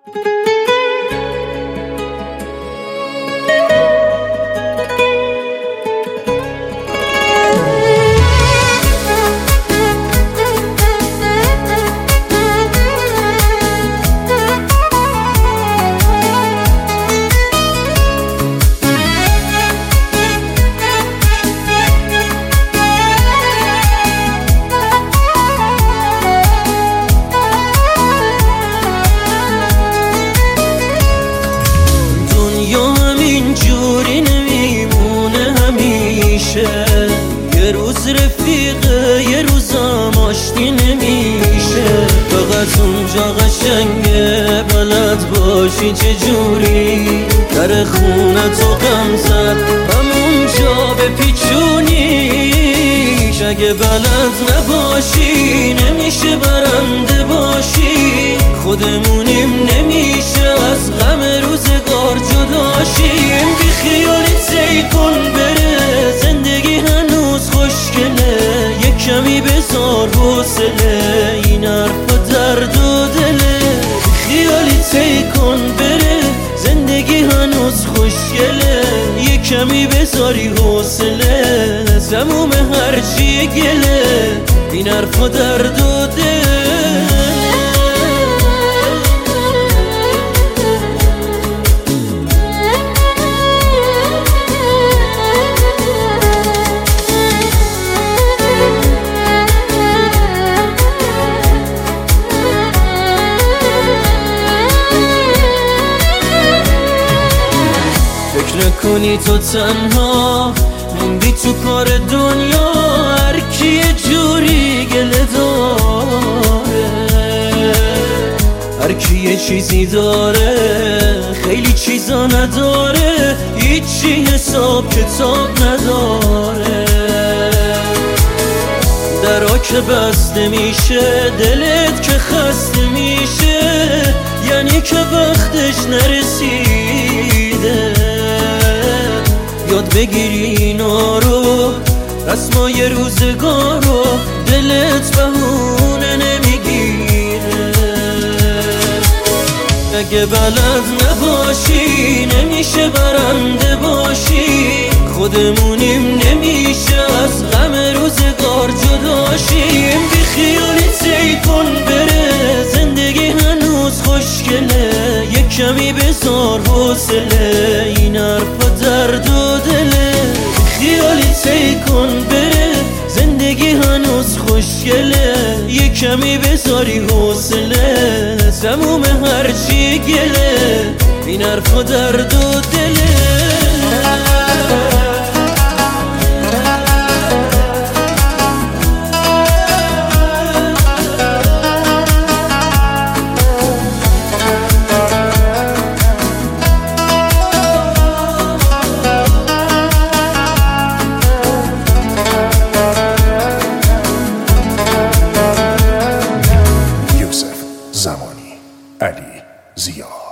اینجوری نمیمونه همیشه، یه روز رفیقه یه روزم آشتی نمیشه. فقط اونجا قشنگه بلد باشی چجوری در خونه تو غم زد همونجا به پیچونیش. اگه بلد نباشی نمیشه برنده باشی، خودمونیم نمیشه از غم روزگار جداشیم. بی خیالی تی کن بره زندگی هنوز خوشگله، یک کمی بذار حوصله این حرفا درد و دله. بی خیالی تی کن بره زندگی هنوز خوشگله، یک کمی بذاری حوصله تموم هرچی گله این حرفا درد و دله. فکر نکنی تو تنها موندی تو کار دنیا، هر کی یه جوری گله داره، هر کی یه چیزی داره خیلی چیزا نداره، هیچی حساب کتاب نداره. درا که بسته میشه دلت که خسته میشه، یعنی که وقتش نرسیده. یاد بگیری اینا رو رسمای روزگار رو، دلت بهونه نمیگیره. اگه بلد نباشی نمیشه برنده باشی، خودمونیم نمیشه از غم روزگار جداشیم. بی خیالی تی کن بره زندگی هنوز خوشگله، یک کمی بذار حوصله این حرفا درد و دله. بی خیالی تی کن بره زندگی هنوز خوشگله، یک کمی بذاری حوصله تموم هرچی گله این حرفا درد و دله. زمانی علی زیا